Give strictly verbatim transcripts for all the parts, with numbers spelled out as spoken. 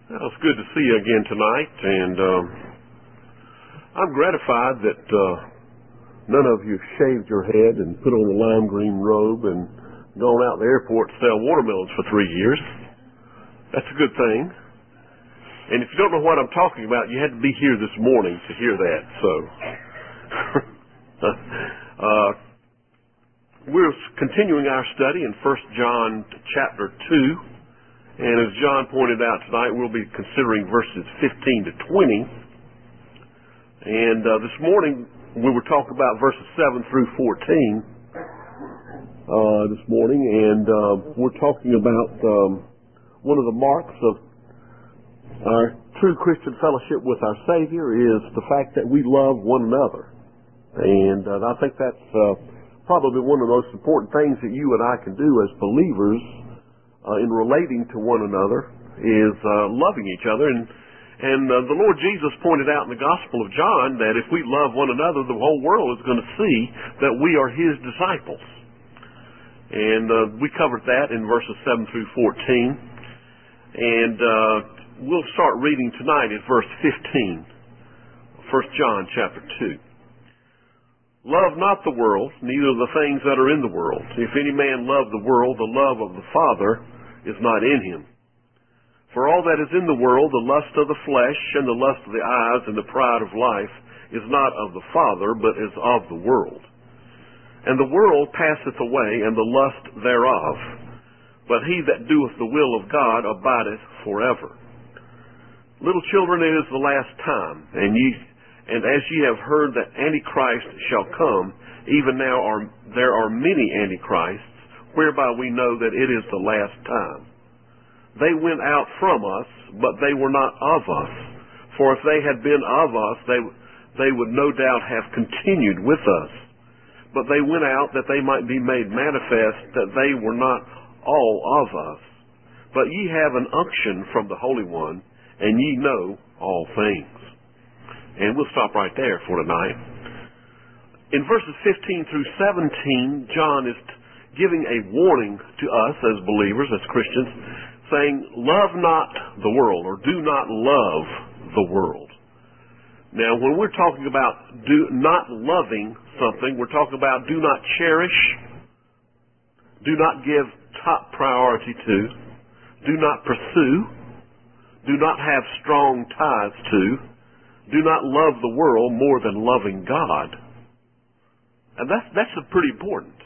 Well, it's good to see you again tonight, and um, I'm gratified that uh, none of you have shaved your head and put on a lime green robe and gone out to the airport to sell watermelons for three years. That's a good thing. And if you don't know what I'm talking about, you had to be here this morning to hear that. So, uh, we're continuing our study in First John chapter two. And as John pointed out tonight, we'll be considering verses fifteen to twenty. And uh, this morning, we were talking about verses seven through fourteen uh, this morning. And uh, we're talking about um, one of the marks of our true Christian fellowship with our Savior is the fact that we love one another. And uh, I think that's uh, probably one of the most important things that you and I can do as believers Uh, in relating to one another is uh, loving each other. And, and uh, the Lord Jesus pointed out in the Gospel of John that if we love one another, the whole world is going to see that we are His disciples. And uh, we covered that in verses seven through fourteen. And uh, we'll start reading tonight at verse fifteen, First John chapter two. Love not the world, neither the things that are in the world. If any man love the world, the love of the Father is not in him. For all that is in the world, the lust of the flesh, and the lust of the eyes, and the pride of life, is not of the Father, but is of the world. And the world passeth away, and the lust thereof. But he that doeth the will of God abideth forever. Little children, it is the last time, and ye And as ye have heard that Antichrist shall come, even now are, there are many Antichrists, whereby we know that it is the last time. They went out from us, but they were not of us. For if they had been of us, they, they would no doubt have continued with us. But they went out that they might be made manifest that they were not all of us. But ye have an unction from the Holy One, and ye know all things. And we'll stop right there for tonight. In verses fifteen through seventeen, John is giving a warning to us as believers, as Christians, saying, love not the world, or do not love the world. Now, when we're talking about do not loving something, we're talking about do not cherish, do not give top priority to, do not pursue, do not have strong ties to, do not love the world more than loving God. And that's, that's pretty important.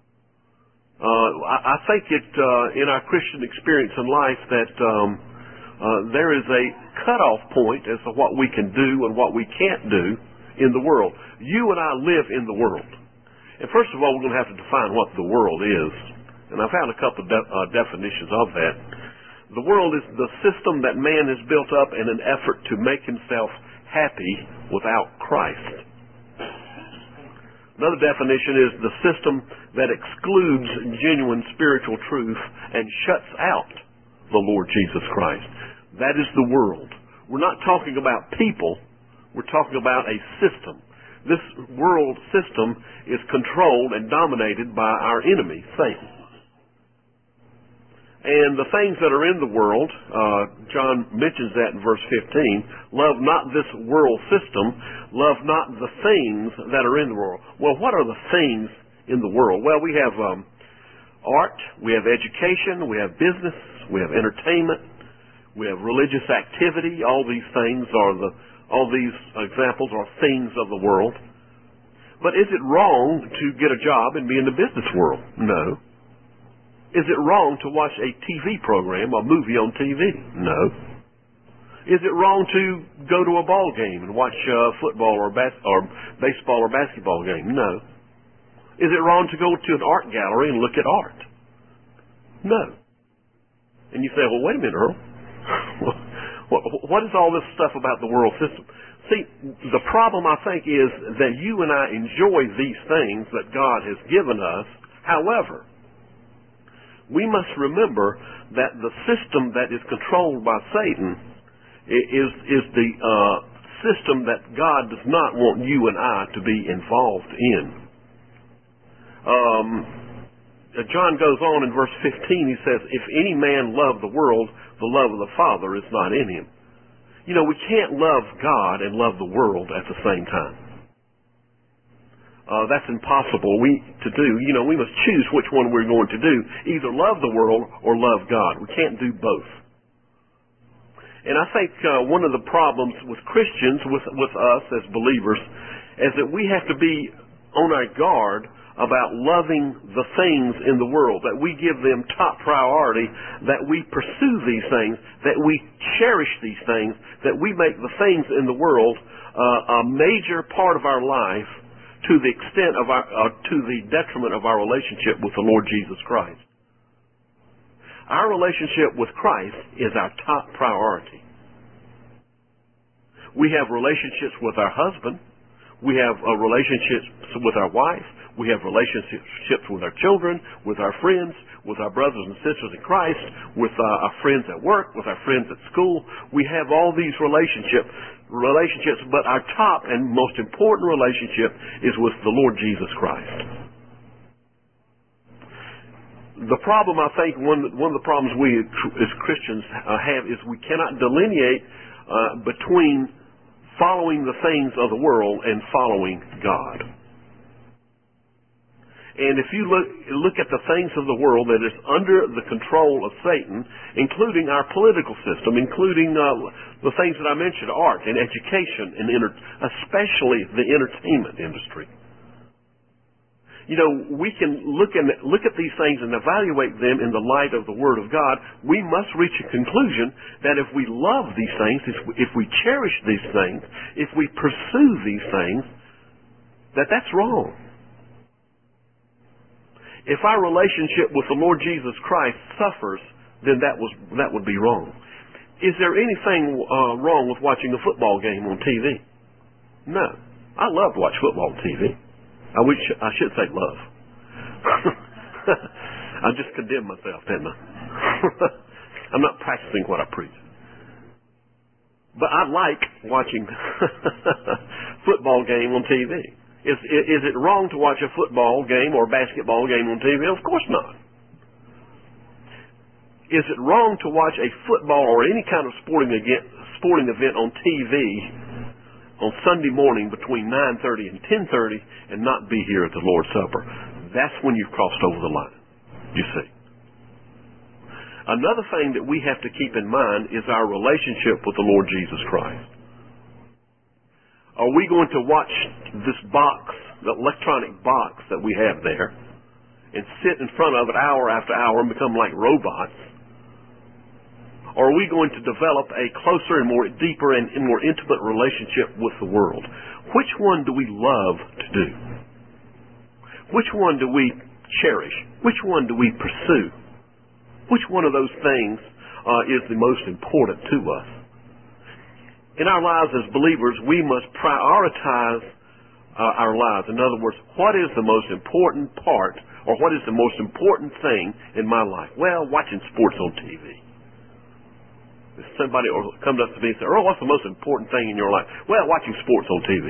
Uh, I, I think it, uh, in our Christian experience in life that um, uh, there is a cutoff point as to what we can do and what we can't do in the world. You and I live in the world. And first of all, we're going to have to define what the world is. And I found a couple of de- uh, definitions of that. The world is the system that man has built up in an effort to make himself happy without Christ. Another definition is the system that excludes genuine spiritual truth and shuts out the Lord Jesus Christ. That is the world. We're not talking about people. We're talking about a system. This world system is controlled and dominated by our enemy, Satan. And the things that are in the world, uh, John mentions that in verse fifteen, love not this world system, love not the things that are in the world. Well, what are the things in the world? Well, we have um, art, we have education, we have business, we have entertainment, we have religious activity. All these things are the, all these examples are things of the world. But is it wrong to get a job and be in the business world? No. Is it wrong to watch a T V program or movie on T V? No. Is it wrong to go to a ball game and watch uh, football or, bas- or baseball or basketball game? No. Is it wrong to go to an art gallery and look at art? No. And you say, well, wait a minute, Earl. What is all this stuff about the world system? See, the problem, I think, is that you and I enjoy these things that God has given us. However, we must remember that the system that is controlled by Satan is, is the uh, system that God does not want you and I to be involved in. Um, uh, John goes on in verse fifteen, he says, if any man love the world, the love of the Father is not in him. You know, we can't love God and love the world at the same time. Uh, that's impossible we to do. You know, we must choose which one we're going to do. Either love the world or love God. We can't do both. And I think uh, one of the problems with Christians, with, with us as believers, is that we have to be on our guard about loving the things in the world, that we give them top priority, that we pursue these things, that we cherish these things, that we make the things in the world uh, a major part of our life to the extent of our, uh, to the detriment of our relationship with the Lord Jesus Christ. Our relationship with Christ is our top priority. We have relationships with our husband. We have uh, relationships with our wife. We have relationships with our children, with our friends, with our brothers and sisters in Christ, with uh, our friends at work, with our friends at school. We have all these relationships, relationships, but our top and most important relationship is with the Lord Jesus Christ. The problem, I think, one, one of the problems we as Christians uh, have is we cannot delineate uh, between following the things of the world and following God. And if you look, look at the things of the world that is under the control of Satan, including our political system, including uh, the things that I mentioned, art and education, and enter- especially the entertainment industry. You know, we can look, in, look at these things and evaluate them in the light of the Word of God. We must reach a conclusion that if we love these things, if we, if we cherish these things, if we pursue these things, that that's wrong. If our relationship with the Lord Jesus Christ suffers, then that was that would be wrong. Is there anything uh, wrong with watching a football game on T V? No. I love to watch football on T V. I wish I should say love. I just condemned myself, didn't I? I'm not practicing what I preach. But I like watching football game on T V. Is, is it wrong to watch a football game or a basketball game on T V? Of course not. Is it wrong to watch a football or any kind of sporting event, sporting event on T V on Sunday morning between nine thirty and ten thirty and not be here at the Lord's Supper? That's when you've crossed over the line, you see. Another thing that we have to keep in mind is our relationship with the Lord Jesus Christ. Are we going to watch this box, the electronic box that we have there, and sit in front of it hour after hour and become like robots? Or are we going to develop a closer and more deeper and more intimate relationship with the world? Which one do we love to do? Which one do we cherish? Which one do we pursue? Which one of those things uh, is the most important to us? In our lives as believers, we must prioritize uh, our lives. In other words, what is the most important part, or what is the most important thing in my life? Well, watching sports on T V. If somebody comes up to me and says, "Earl, what's the most important thing in your life?" Well, watching sports on T V.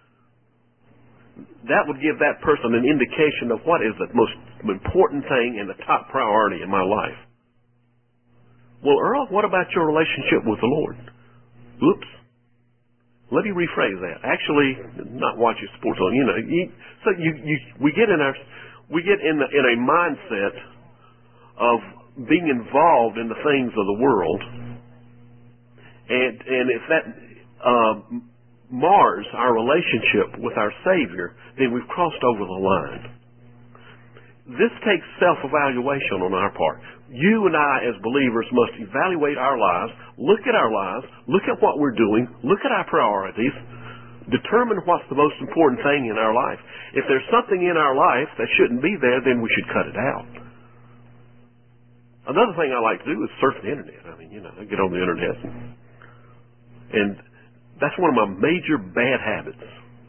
That would give that person an indication of what is the most important thing and the top priority in my life. Well, Earl, what about your relationship with the Lord? Oops. Let me rephrase that. Actually, not watching sports on, you know, you, so you, you, we get in our, we get in, the, in a mindset of being involved in the things of the world, and and if that uh, mars our relationship with our Savior, then we've crossed over the line. This takes self-evaluation on our part. You and I, as believers, must evaluate our lives, look at our lives, look at what we're doing, look at our priorities, determine what's the most important thing in our life. If there's something in our life that shouldn't be there, then we should cut it out. Another thing I like to do is surf the internet. I mean, you know, I get on the internet, and, and that's one of my major bad habits.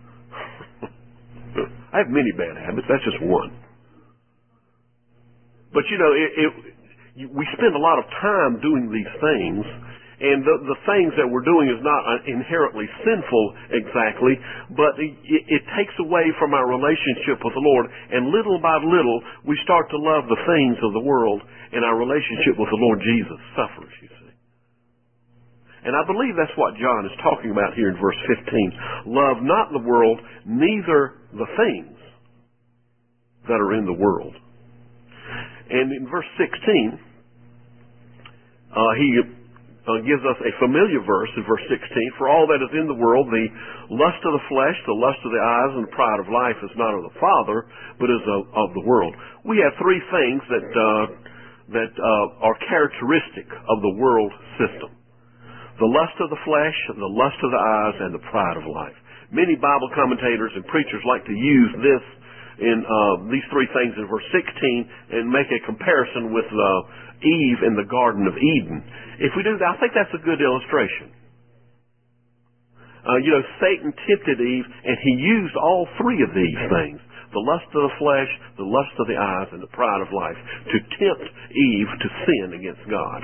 I have many bad habits. That's just one. But, you know, it, it we spend a lot of time doing these things, And the, the things that we're doing is not inherently sinful exactly, but it, it takes away from our relationship with the Lord. And little by little, we start to love the things of the world, and our relationship with the Lord Jesus suffers, you see. And I believe that's what John is talking about here in verse fifteen. Love not the world, neither the things that are in the world. And in verse sixteen, uh, he Uh, gives us a familiar verse in verse sixteen. For all that is in the world, the lust of the flesh, the lust of the eyes, and the pride of life is not of the Father, but is of, of the world. We have three things that uh, that uh, are characteristic of the world system: the lust of the flesh, the lust of the eyes, and the pride of life. Many Bible commentators and preachers like to use this in uh, these three things in verse sixteen and make a comparison with uh, Eve in the Garden of Eden. If we do that, I think that's a good illustration. Uh, you know, Satan tempted Eve, and he used all three of these things: the lust of the flesh, the lust of the eyes, and the pride of life, to tempt Eve to sin against God.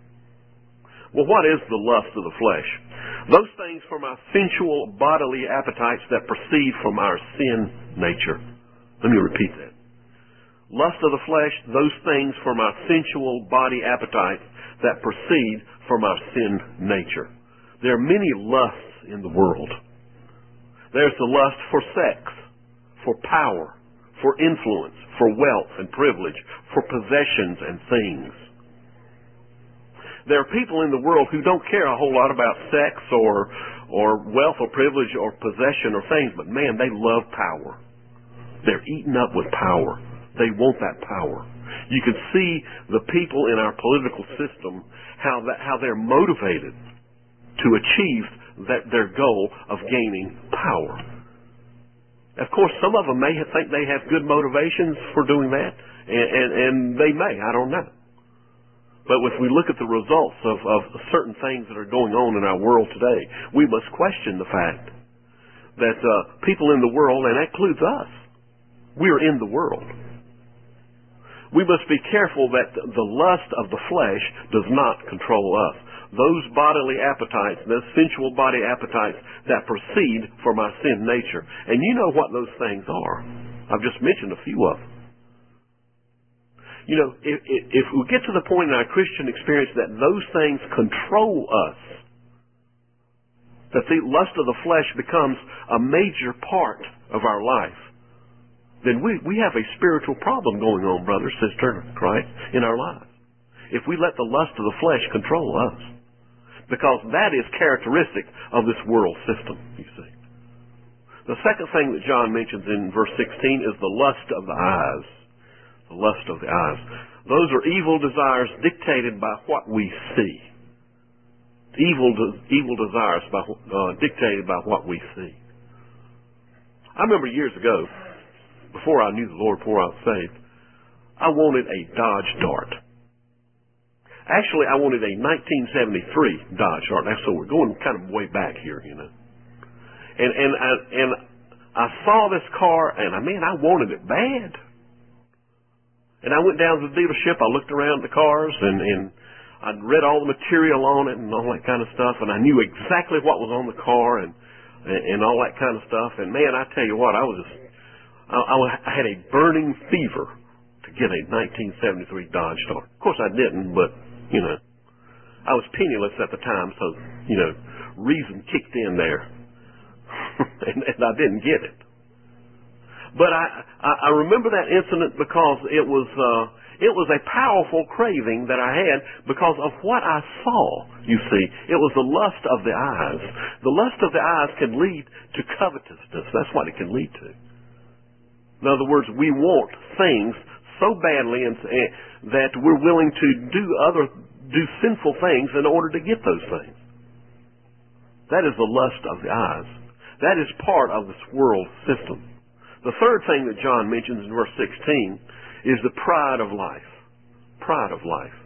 Well, what is the lust of the flesh? Those things from our sensual bodily appetites that proceed from our sin nature. Let me repeat that. Lust of the flesh, those things from our sensual body appetites that proceed from our sin nature. There are many lusts in the world. There's the lust for sex, for power, for influence, for wealth and privilege, for possessions and things. There are people in the world who don't care a whole lot about sex or or wealth or privilege or possession or things, but man, they love power. They're eaten up with power. They want that power. You can see the people in our political system, how that, how they're motivated to achieve that their goal of gaining power. Of course, some of them may think they have good motivations for doing that, and, and, and they may, I don't know. But if we look at the results of, of certain things that are going on in our world today, we must question the fact that uh, people in the world, and that includes us, we're in the world. We must be careful that the lust of the flesh does not control us. Those bodily appetites, those sensual body appetites that proceed from our sin nature. And you know what those things are. I've just mentioned a few of them. You know, if, if we get to the point in our Christian experience that those things control us, that the lust of the flesh becomes a major part of our life, then we, we have a spiritual problem going on, brother, sister, Christ, in our lives. If we let the lust of the flesh control us. Because that is characteristic of this world system, you see. The second thing that John mentions in verse sixteen is the lust of the eyes. The lust of the eyes. Those are evil desires dictated by what we see. Evil, de- evil desires by, uh, dictated by what we see. I remember years ago, before I knew the Lord, before I was saved, I wanted a Dodge Dart. Actually, I wanted a nineteen seventy-three Dodge Dart. Now, so we're going kind of way back here, you know. And and I, and I saw this car, and I mean, I wanted it bad. And I went down to the dealership. I looked around the cars, and and I read all the material on it and all that kind of stuff, and I knew exactly what was on the car and and all that kind of stuff. And man, I tell you what, I was just I, I had a burning fever to get a nineteen seventy-three Dodge Dart. Of course, I didn't, but you know, I was penniless at the time, so you know, reason kicked in there, and, and I didn't get it. But I, I, I remember that incident because it was uh, it was a powerful craving that I had because of what I saw. You see, it was the lust of the eyes. The lust of the eyes can lead to covetousness. That's what it can lead to. In other words, we want things so badly and, and that we're willing to do other do sinful things in order to get those things. That is the lust of the eyes. That is part of this world system. The third thing that John mentions in verse sixteen is the pride of life. Pride of life.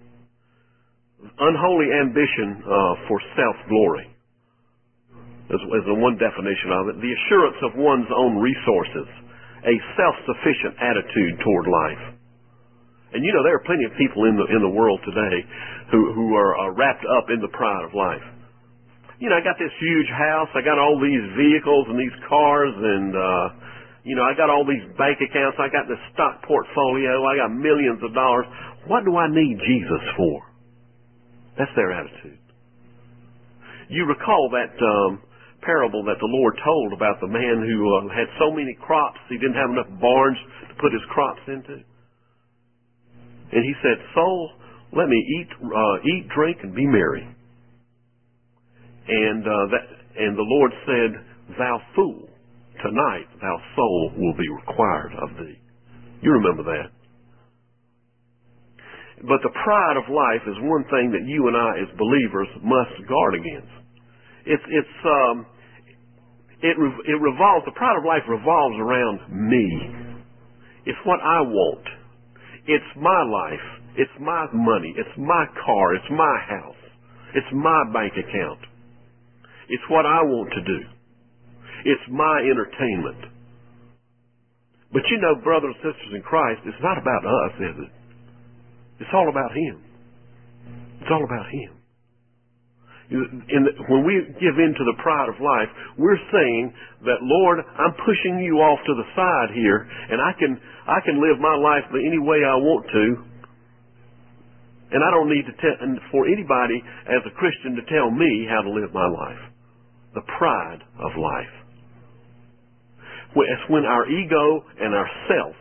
Unholy ambition uh, for self-glory is, is the one definition of it. The assurance of one's own resources. A self-sufficient attitude toward life. And you know, there are plenty of people in the in the world today who who are uh, wrapped up in the pride of life. You know, I got this huge house, I got all these vehicles and these cars, and uh, you know, I got all these bank accounts, I got this stock portfolio, I got millions of dollars. What do I need Jesus for? That's their attitude. You recall that um, parable that the Lord told about the man who uh, had so many crops he didn't have enough barns to put his crops into. And he said, "Soul, let me eat, uh, eat, drink, and be merry." And uh, that, and the Lord said, "Thou fool, tonight thou soul will be required of thee." You remember that. But the pride of life is one thing that you and I, as believers, must guard against. It's it's um, it it revolves. The pride of life revolves around me. It's what I want. It's my life. It's my money. It's my car. It's my house. It's my bank account. It's what I want to do. It's my entertainment. But you know, brothers and sisters in Christ, it's not about us, is it? It's all about Him. It's all about Him. In the, when we give in to the pride of life, we're saying that, Lord, I'm pushing you off to the side here, and I can I can live my life any way I want to, and I don't need to tell for anybody as a Christian to tell me how to live my life. The pride of life. It's when our ego and our self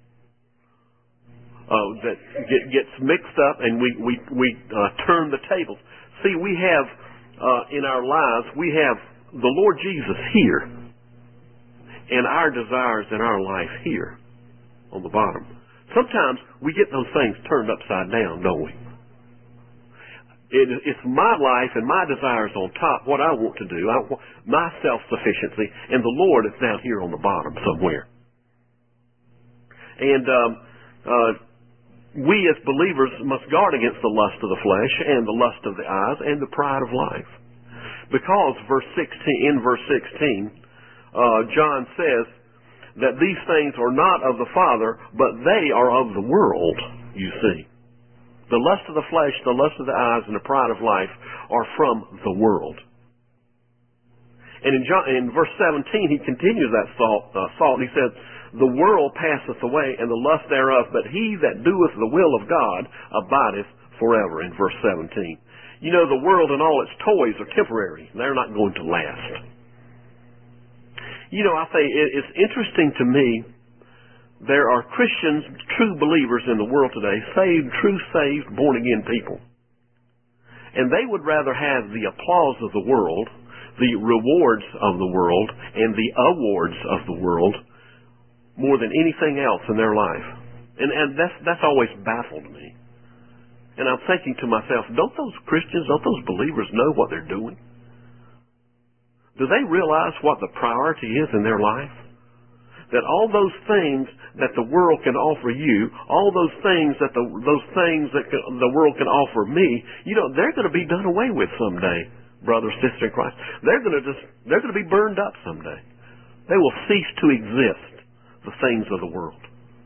uh, that get, gets mixed up, and we we we uh, turn the tables. See, we have, uh, in our lives, we have the Lord Jesus here and our desires in our life here on the bottom. Sometimes we get those things turned upside down, don't we? It, it's my life and my desires on top, what I want to do, I, my self-sufficiency, and the Lord is down here on the bottom somewhere. And um, uh, we as believers must guard against the lust of the flesh and the lust of the eyes and the pride of life. Because verse sixteen, in verse sixteen, uh, John says that these things are not of the Father, but they are of the world, you see. The lust of the flesh, the lust of the eyes, and the pride of life are from the world. And in, John, in verse seventeen, he continues that thought, uh, thought. He says, "The world passeth away, and the lust thereof, but he that doeth the will of God abideth forever," in verse seventeen. You know, the world and all its toys are temporary. They're not going to last. You know, I think it's interesting to me, there are Christians, true believers in the world today, saved, true saved, born-again people. And they would rather have the applause of the world, the rewards of the world, and the awards of the world more than anything else in their life. And, and that's, that's always baffled me. And I'm thinking to myself, don't those Christians, don't those believers know what they're doing? Do they realize what the priority is in their life? That all those things that the world can offer you, all those things that the, those things that can, the world can offer me, you know, they're going to be done away with someday, brother, sister in Christ. They're going to just, they're going to be burned up someday. They will cease to exist, the things of the world.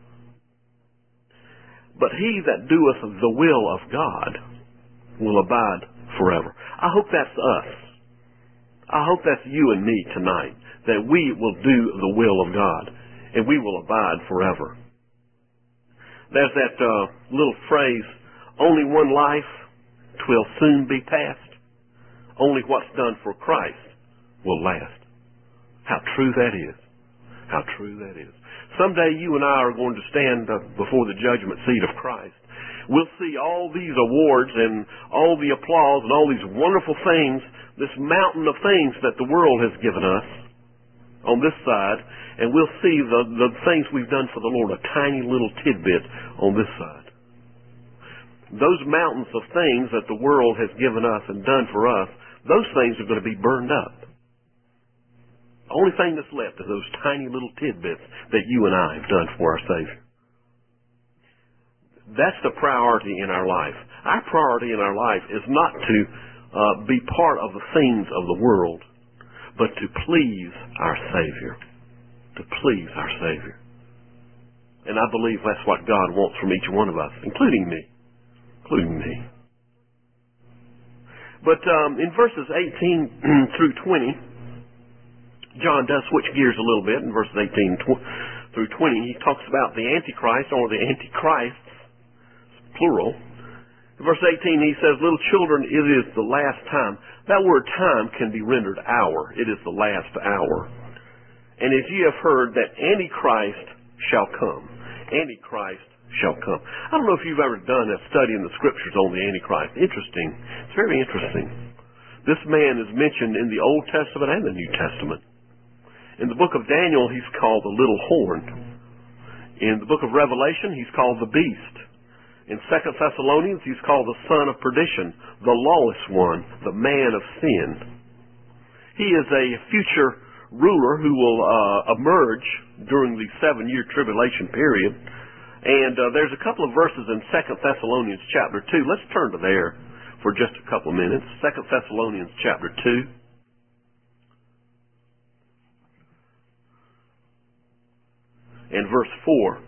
But he that doeth the will of God will abide forever. I hope that's us. I hope that's you and me tonight, that we will do the will of God, and we will abide forever. There's that uh, little phrase, only one life, 'twill soon be past. Only what's done for Christ will last. How true that is. How true that is. Someday you and I are going to stand uh, before the judgment seat of Christ. We'll see all these awards and all the applause and all these wonderful things, this mountain of things that the world has given us on this side, and we'll see the, the things we've done for the Lord, a tiny little tidbit on this side. Those mountains of things that the world has given us and done for us, those things are going to be burned up. The only thing that's left is those tiny little tidbits that you and I have done for our Savior. That's the priority in our life. Our priority in our life is not to uh, be part of the things of the world, but to please our Savior. To please our Savior. And I believe that's what God wants from each one of us, including me. Including me. But um, in verses eighteen through twenty, John does switch gears a little bit. In verses eighteen through twenty, he talks about the Antichrist, or the Antichrists, plural. In verse eighteen, he says, "Little children, it is the last time." That word time can be rendered hour. It is the last hour. "And as ye have heard that Antichrist shall come." Antichrist shall come. I don't know if you've ever done a study in the Scriptures on the Antichrist. Interesting. It's very interesting. This man is mentioned in the Old Testament and the New Testament. In the book of Daniel, he's called the little horn. In the book of Revelation, he's called the beast. In Second Thessalonians, he's called the son of perdition, the lawless one, the man of sin. He is a future ruler who will uh, emerge during the seven-year tribulation period. And uh, there's a couple of verses in Second Thessalonians chapter two. Let's turn to there for just a couple of minutes. Second Thessalonians chapter two. And verse four.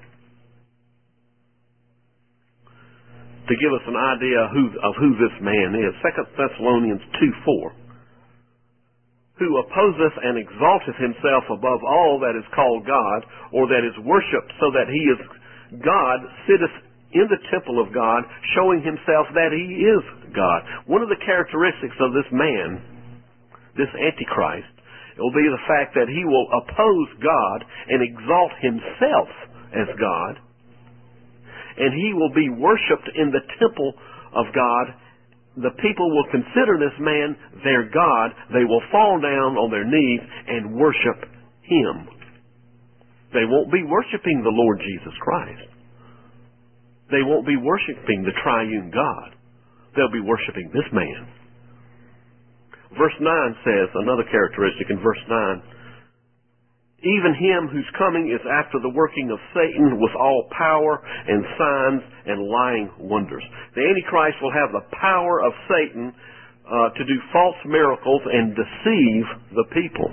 To give us an idea of who, of who this man is. Second Thessalonians two four. "Who opposeth and exalteth himself above all that is called God, or that is worshipped, so that he is God, sitteth in the temple of God, showing himself that he is God." One of the characteristics of this man, this Antichrist, will be the fact that he will oppose God and exalt himself as God. And he will be worshipped in the temple of God. The people will consider this man their God. They will fall down on their knees and worship him. They won't be worshiping the Lord Jesus Christ. They won't be worshiping the triune God. They'll be worshiping this man. Verse nine says, another characteristic in verse nine, "Even him whose coming is after the working of Satan with all power and signs and lying wonders." The Antichrist will have the power of Satan uh, to do false miracles and deceive the people.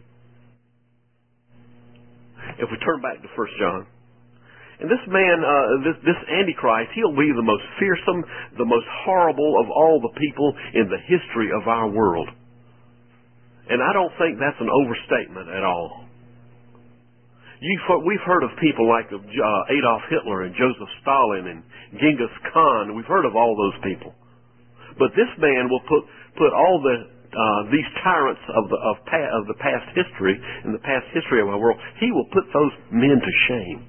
If we turn back to First John, and this man, uh, this, this Antichrist, he'll be the most fearsome, the most horrible of all the people in the history of our world. And I don't think that's an overstatement at all. You've, we've heard of people like uh, Adolf Hitler and Joseph Stalin and Genghis Khan. We've heard of all those people. But this man will put put all the uh, these tyrants of the of, pa- of the past history, in the past history of our world, he will put those men to shame.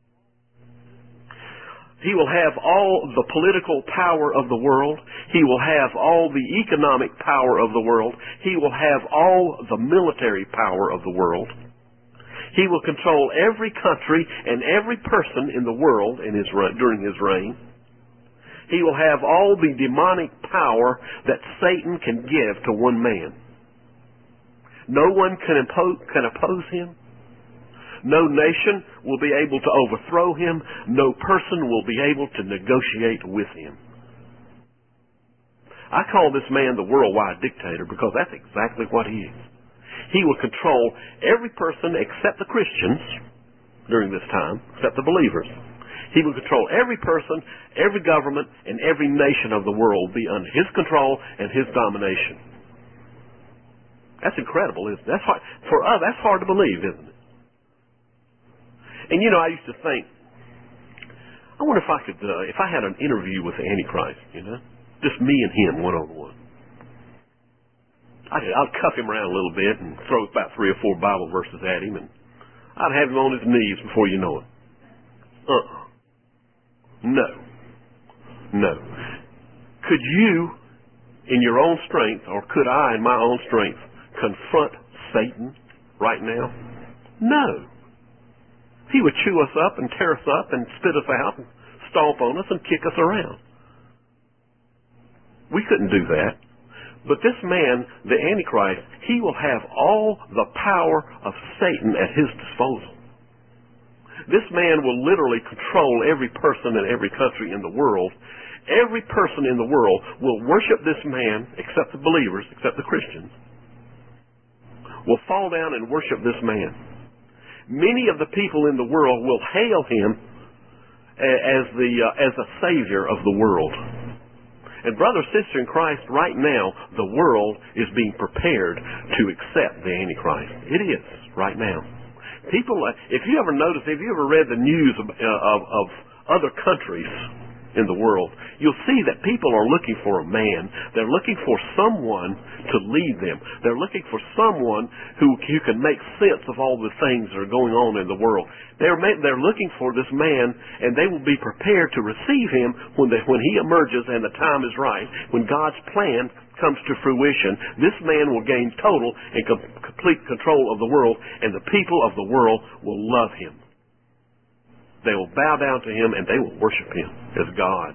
He will have all the political power of the world. He will have all the economic power of the world. He will have all the military power of the world. He will control every country and every person in the world in his during his reign. He will have all the demonic power that Satan can give to one man. No one can impose, can oppose him. No nation will be able to overthrow him. No person will be able to negotiate with him. I call this man the worldwide dictator because that's exactly what he is. He will control every person except the Christians during this time, except the believers. He will control every person, every government, and every nation of the world be under his control and his domination. That's incredible, isn't it? That's hard, for us, that's hard to believe, isn't it? And you know, I used to think, I wonder if I could, uh, if I had an interview with the Antichrist, you know, just me and him one-on-one. I'd, I'd cuff him around a little bit and throw about three or four Bible verses at him, and I'd have him on his knees before you know it. Uh-uh. No. No. Could you, in your own strength, or could I, in my own strength, confront Satan right now? No. He would chew us up and tear us up and spit us out and stomp on us and kick us around. We couldn't do that. But this man, the Antichrist, he will have all the power of Satan at his disposal. This man will literally control every person in every country in the world. Every person in the world will worship this man, except the believers, except the Christians, will fall down and worship this man. Many of the people in the world will hail him as the uh, as a savior of the world. And brother, sister in Christ, right now, the world is being prepared to accept the Antichrist. It is, right now. People, if you ever noticed, if you ever read the news of, of, of other countries in the world, you'll see that people are looking for a man. They're looking for someone to lead them. They're looking for someone who, who can make sense of all the things that are going on in the world. They're, they're looking for this man, and they will be prepared to receive him when, they, when he emerges and the time is right. When God's plan comes to fruition, this man will gain total and com- complete control of the world, and the people of the world will love him. They will bow down to him, and they will worship him as God.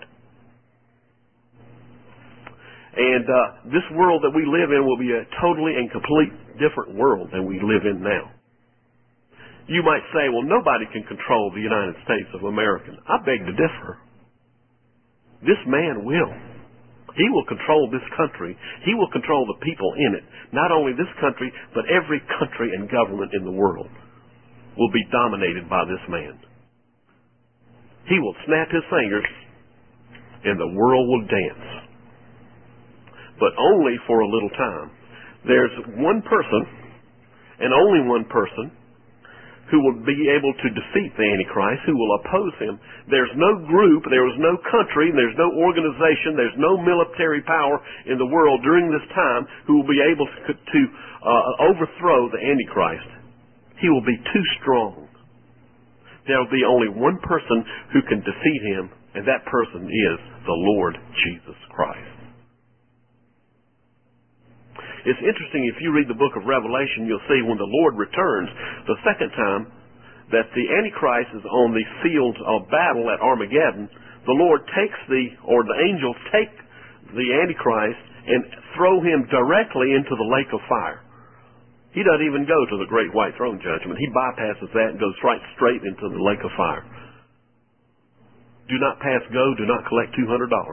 And uh, this world that we live in will be a totally and complete different world than we live in now. You might say, well, nobody can control the United States of America. I beg to differ. This man will. He will control this country. He will control the people in it. Not only this country, but every country and government in the world will be dominated by this man. He will snap his fingers and the world will dance. But only for a little time. There's one person, and only one person, who will be able to defeat the Antichrist, who will oppose him. There's no group, there is no country, there's no organization, there's no military power in the world during this time who will be able to, to uh, overthrow the Antichrist. He will be too strong. There will be only one person who can defeat him, and that person is the Lord Jesus Christ. It's interesting, if you read the book of Revelation, you'll see when the Lord returns the second time that the Antichrist is on the field of battle at Armageddon. The Lord takes the, or the angels take the Antichrist and throw him directly into the lake of fire. He doesn't even go to the great white throne judgment. He bypasses that and goes right straight into the lake of fire. Do not pass go, do not collect two hundred dollars.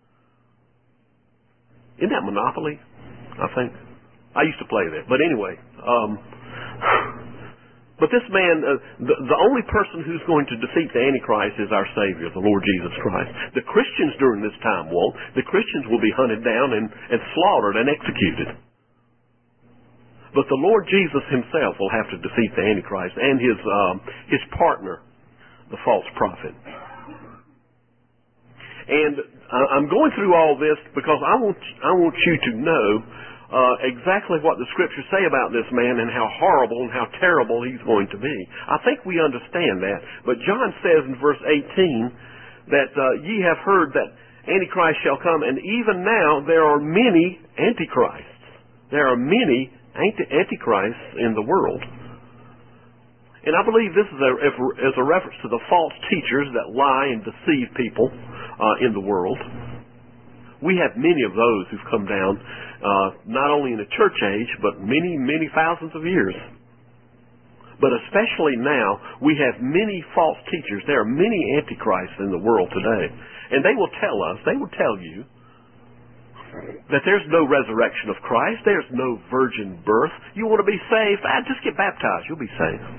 Isn't that Monopoly? I think. I used to play that. But anyway, um, but this man, uh, the, the only person who's going to defeat the Antichrist is our Savior, the Lord Jesus Christ. The Christians during this time won't. The Christians will be hunted down and, and slaughtered and executed. But the Lord Jesus himself will have to defeat the Antichrist and his um, his partner, the false prophet. And I'm going through all this because I want I want you to know uh, exactly what the Scriptures say about this man and how horrible and how terrible he's going to be. I think we understand that. But John says in verse eighteen that uh, ye have heard that Antichrist shall come, and even now there are many Antichrists. There are many Antichrists in the world. And I believe this is a, is a reference to the false teachers that lie and deceive people uh, in the world. We have many of those who've come down, uh, not only in the church age, but many, many thousands of years. But especially now, we have many false teachers. There are many Antichrists in the world today. And they will tell us, they will tell you, that there's no resurrection of Christ. There's no virgin birth. You want to be saved? Ah, just get baptized. You'll be saved.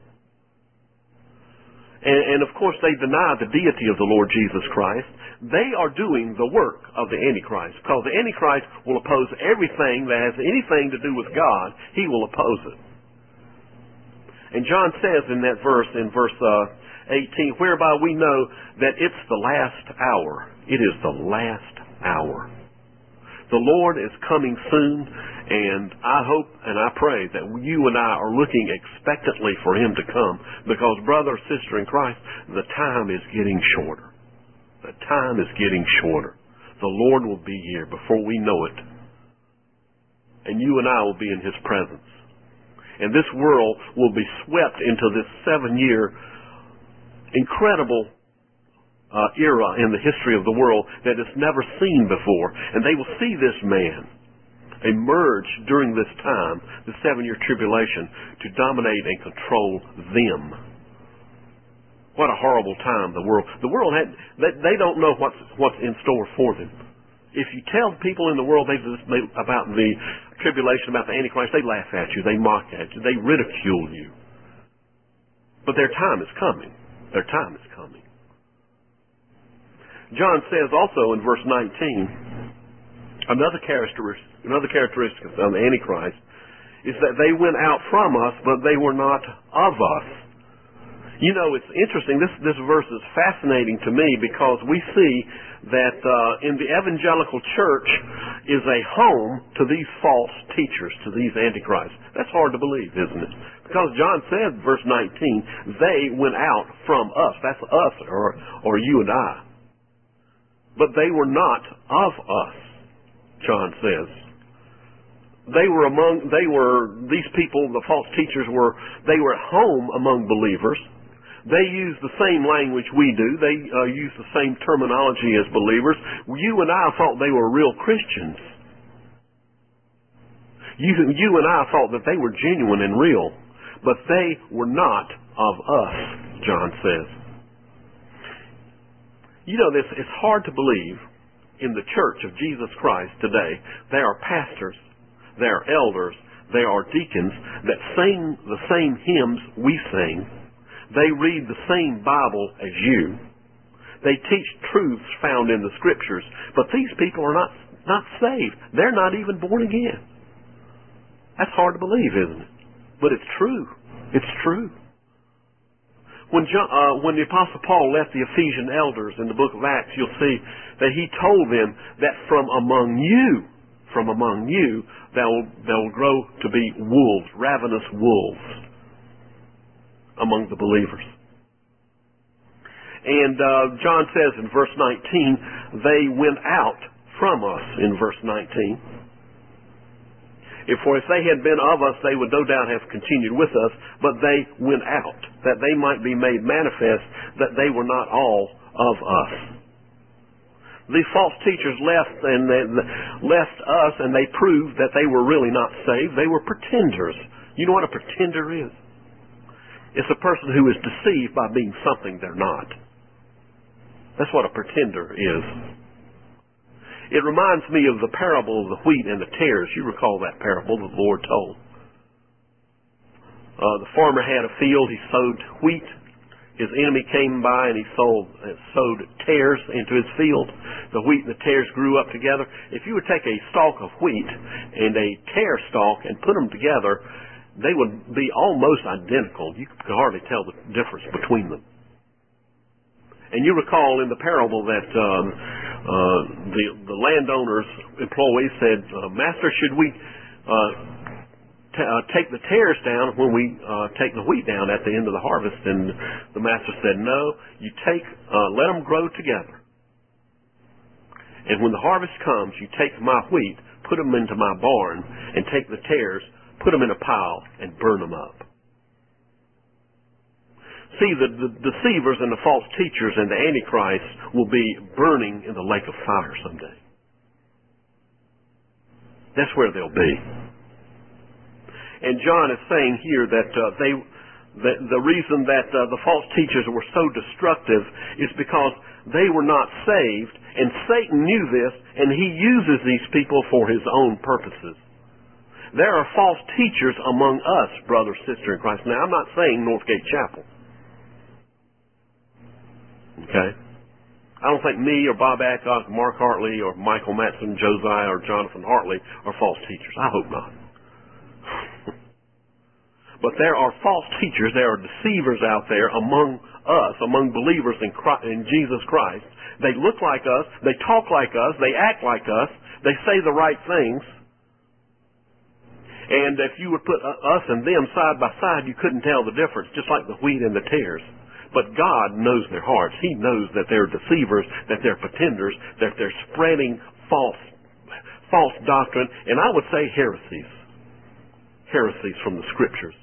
And, and of course, they deny the deity of the Lord Jesus Christ. They are doing the work of the Antichrist, because the Antichrist will oppose everything that has anything to do with God. He will oppose it. And John says in that verse, in verse uh, eighteen, whereby we know that it's the last hour. It is the last hour. The Lord is coming soon, and I hope and I pray that you and I are looking expectantly for him to come, because brother, sister in Christ, the time is getting shorter. The time is getting shorter. The Lord will be here before we know it, and you and I will be in his presence. And this world will be swept into this seven-year incredible Uh, era in the history of the world that it's never seen before. And they will see this man emerge during this time, the seven-year tribulation, to dominate and control them. What a horrible time the world. The world had, they, they don't know what's, what's in store for them. If you tell people in the world they, they, about the tribulation, about the Antichrist, they laugh at you, they mock at you, they ridicule you. But their time is coming. Their time is coming. John says also in verse nineteen, another characteristic, another characteristic of the Antichrist is that they went out from us, but they were not of us. You know, it's interesting. This this verse is fascinating to me because we see that uh, in the evangelical church is a home to these false teachers, to these antichrists. That's hard to believe, isn't it? Because John said, verse nineteen, they went out from us. That's us, or or you and I. But they were not of us, John says. They were among, they were, these people, the false teachers were, they were at home among believers. They used the same language we do. They uh, used the same terminology as believers. You and I thought they were real Christians. You, you and I thought that they were genuine and real. But they were not of us, John says. You know, this, it's hard to believe in the church of Jesus Christ today. There are pastors, there are elders, there are deacons that sing the same hymns we sing. They read the same Bible as you. They teach truths found in the Scriptures. But these people are not, not saved. They're not even born again. That's hard to believe, isn't it? But it's true. It's true. When, John, uh, when the Apostle Paul left the Ephesian elders in the book of Acts, you'll see that he told them that from among you, from among you, they'll, they'll grow to be wolves, ravenous wolves among the believers. And uh, John says in verse nineteen, they went out from us in verse nineteen. If, for if they had been of us, they would no doubt have continued with us, but they went out, that they might be made manifest that they were not all of us. These false teachers left and they left us, and they proved that they were really not saved. They were pretenders. You know what a pretender is? It's a person who is deceived by being something they're not. That's what a pretender is. It reminds me of the parable of the wheat and the tares. You recall that parable the Lord told. Uh, the farmer had a field. He sowed wheat. His enemy came by and he sowed, uh, sowed tares into his field. The wheat and the tares grew up together. If you would take a stalk of wheat and a tare stalk and put them together, they would be almost identical. You could hardly tell the difference between them. And you recall in the parable that um, uh, the, the landowner's employee said, uh, Master, should we uh, t- uh, take the tares down when we uh, take the wheat down at the end of the harvest? And the master said, no, you take, uh, let them grow together. And when the harvest comes, you take my wheat, put them into my barn, and take the tares, put them in a pile, and burn them up. See, the, the deceivers and the false teachers and the Antichrist will be burning in the lake of fire someday. That's where they'll be. And John is saying here that uh, they, that the reason that uh, the false teachers were so destructive is because they were not saved, and Satan knew this, and he uses these people for his own purposes. There are false teachers among us, brother, sister in Christ. Now, I'm not saying Northgate Chapel. Okay? I don't think me or Bob Adcock, Mark Hartley, or Michael Matson, Josiah, or Jonathan Hartley are false teachers. I hope not. But there are false teachers, there are deceivers out there among us, among believers in, Christ, in Jesus Christ. They look like us, they talk like us, they act like us, they say the right things. And if you would put us and them side by side, you couldn't tell the difference, just like the wheat and the tares. But God knows their hearts. He knows that they're deceivers, that they're pretenders, that they're spreading false, false doctrine, and I would say heresies. Heresies from the Scriptures.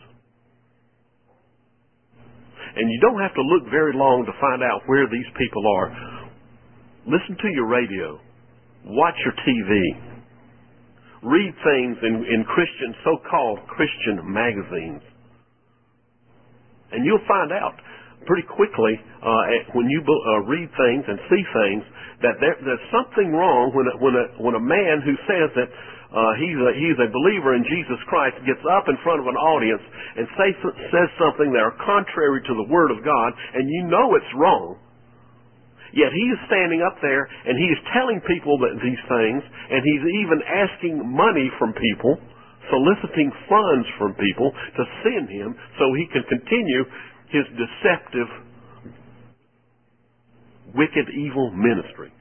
And you don't have to look very long to find out where these people are. Listen to your radio. Watch your T V. Read things in, in Christian, so-called Christian magazines. And you'll find out pretty quickly uh, when you uh, read things and see things that there, there's something wrong when a, when a, when a man who says that uh, he's a, he's a believer in Jesus Christ gets up in front of an audience and say, says something that are contrary to the Word of God, and you know it's wrong. Yet he is standing up there and he is telling people that these things, and he's even asking money from people, soliciting funds from people to send him so he can continue his deceptive, wicked, evil ministry.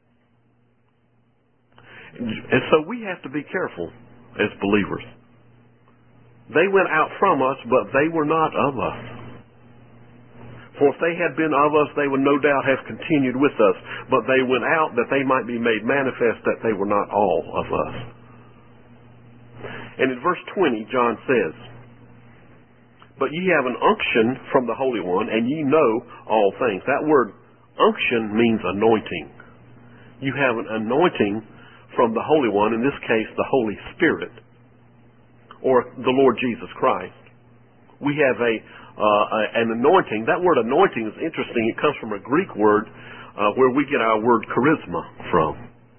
And so we have to be careful as believers. They went out from us, but they were not of us. For if they had been of us, they would no doubt have continued with us. But they went out that they might be made manifest that they were not all of us. And in verse twenty, John says, but ye have an unction from the Holy One, and ye know all things. That word unction means anointing. You have an anointing from the Holy One, in this case the Holy Spirit, or the Lord Jesus Christ. We have a uh, an anointing. That word anointing is interesting. It comes from a Greek word uh, where we get our word charisma from.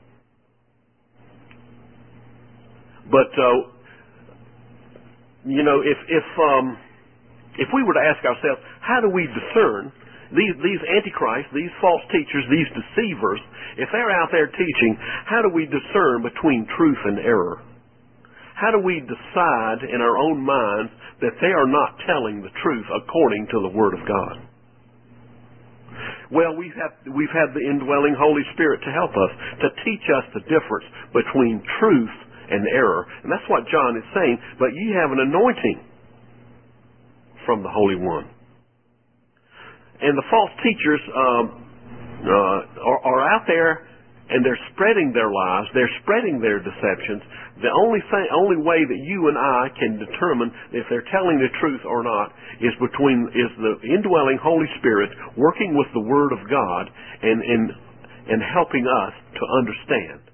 But uh, you know, if if um, if we were to ask ourselves, how do we discern these these antichrists, these false teachers, these deceivers? If they're out there teaching, how do we discern between truth and error? How do we decide in our own minds that they are not telling the truth according to the Word of God? Well, we've had, we've had the indwelling Holy Spirit to help us, to teach us the difference between truth and error. And that's what John is saying. But ye have an anointing from the Holy One. And the false teachers um, uh, are, are out there, and they're spreading their lies. They're spreading their deceptions. The only thing, only way that you and I can determine if they're telling the truth or not is between is the indwelling Holy Spirit working with the Word of God and and and helping us to understand.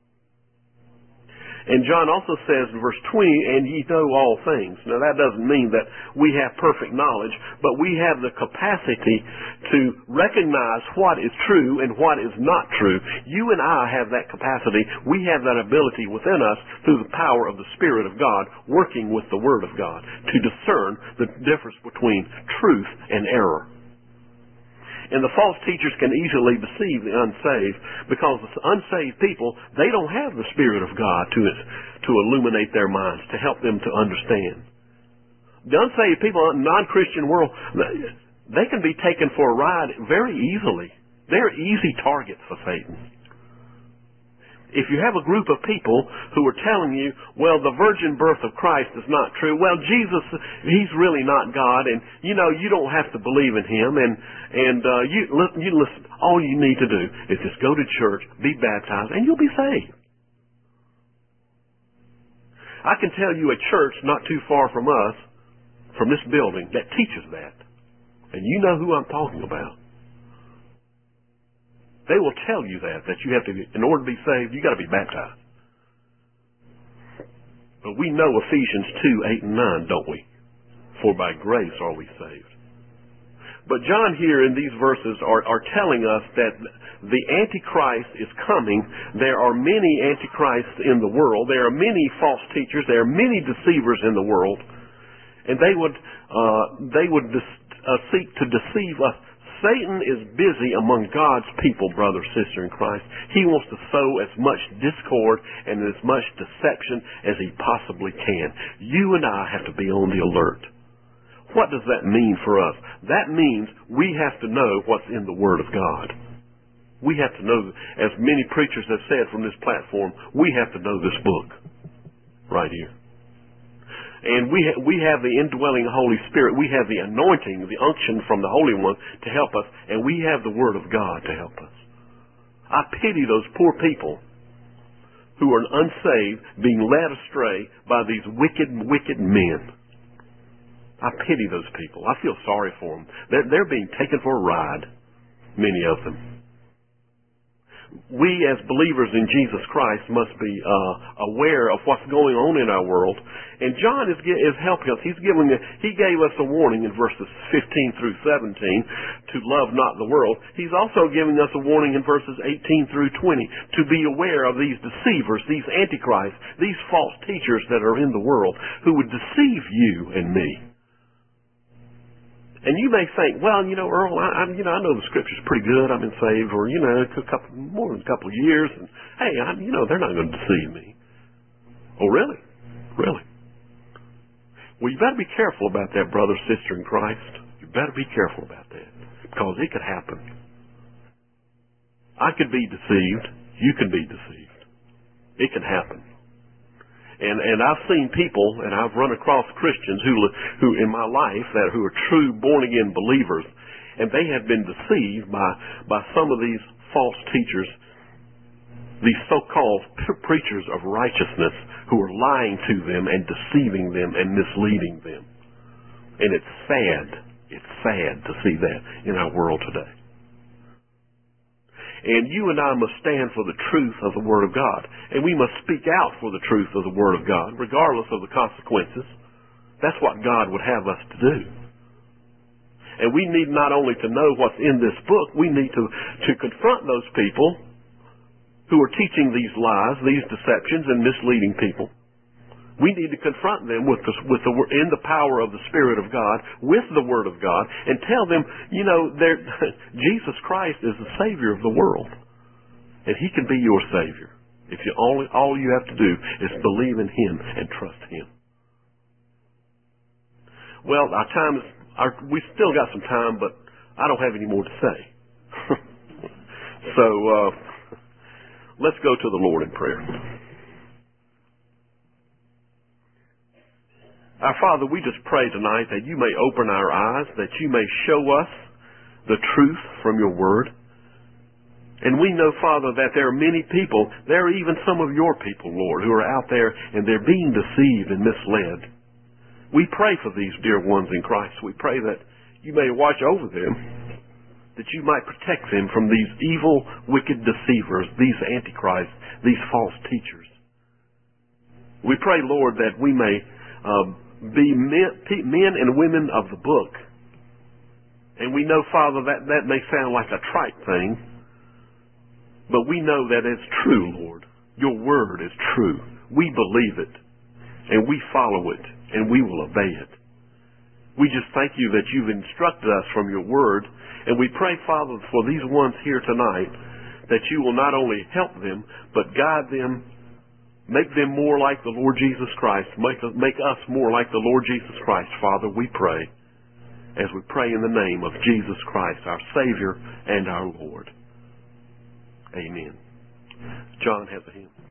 And John also says in verse twenty, and ye know all things. Now that doesn't mean that we have perfect knowledge, but we have the capacity to recognize what is true and what is not true. You and I have that capacity. We have that ability within us through the power of the Spirit of God working with the Word of God to discern the difference between truth and error. And the false teachers can easily deceive the unsaved because the unsaved people, they don't have the Spirit of God to to illuminate their minds, to help them to understand. The unsaved people in the non-Christian world, they can be taken for a ride very easily. They're easy targets for Satan. If you have a group of people who are telling you, well, the virgin birth of Christ is not true. Well, Jesus, he's really not God, and you know you don't have to believe in him. And and uh, you you listen. All you need to do is just go to church, be baptized, and you'll be saved. I can tell you a church not too far from us, from this building, that teaches that, and you know who I'm talking about. They will tell you that, that you have to, in order to be saved, you got to be baptized. But we know Ephesians two, eight, and nine, don't we? For by grace are we saved. But John here in these verses are, are telling us that the Antichrist is coming. There are many Antichrists in the world. There are many false teachers. There are many deceivers in the world. And they would, uh, they would uh, seek to deceive us. Satan is busy among God's people, brother, sister in Christ. He wants to sow as much discord and as much deception as he possibly can. You and I have to be on the alert. What does that mean for us? That means we have to know what's in the Word of God. We have to know, as many preachers have said from this platform, we have to know this book right here. And we ha- we have the indwelling Holy Spirit. We have the anointing, the unction from the Holy One to help us. And we have the Word of God to help us. I pity those poor people who are unsaved, being led astray by these wicked, wicked men. I pity those people. I feel sorry for them. They're, they're being taken for a ride, many of them. we as believers in Jesus Christ must be uh, aware of what's going on in our world. And John is, is helping us. He's giving a, he gave us a warning in verses fifteen through seventeen to love not the world. He's also giving us a warning in verses eighteen through twenty to be aware of these deceivers, these antichrists, these false teachers that are in the world who would deceive you and me. And you may think, well, you know, Earl, I, I, you know, I know the Scripture's pretty good. I've been saved, or you know, a couple more than a couple of years, and hey, I, you know, they're not going to deceive me. Oh, really? Really? Well, you better be careful about that, brother, sister in Christ. You better be careful about that, because it could happen. I could be deceived. You can be deceived. It can happen. And and I've seen people, and I've run across Christians who who in my life that who are true born again believers, and they have been deceived by by some of these false teachers, these so-called preachers of righteousness who are lying to them and deceiving them and misleading them. And it's sad. It's sad to see that in our world today. And you and I must stand for the truth of the Word of God. And we must speak out for the truth of the Word of God, regardless of the consequences. That's what God would have us to do. And we need not only to know what's in this book, we need to, to confront those people who are teaching these lies, these deceptions, and misleading people. We need to confront them with the, with the, in the power of the Spirit of God, with the Word of God, and tell them, you know, Jesus Christ is the Savior of the world, and He can be your Savior. If you only, all you have to do is believe in Him and trust Him. Well, our time is, our, we still got some time, but I don't have any more to say. so uh, let's go to the Lord in prayer. Our Father, we just pray tonight that you may open our eyes, that you may show us the truth from your word. And we know, Father, that there are many people, there are even some of your people, Lord, who are out there and they're being deceived and misled. We pray for these dear ones in Christ. We pray that you may watch over them, that you might protect them from these evil, wicked deceivers, these antichrists, these false teachers. We pray, Lord, that we may uh, be men, men and women of the book. And we know, Father, that that may sound like a trite thing, but we know that it's true, Lord. Your word is true. We believe it, and we follow it, and we will obey it. We just thank you that you've instructed us from your word, and we pray, Father, for these ones here tonight, that you will not only help them, but guide them. Make them more like the Lord Jesus Christ. Make, make us more like the Lord Jesus Christ, Father, we pray, as we pray in the name of Jesus Christ, our Savior and our Lord. Amen. John has a hymn.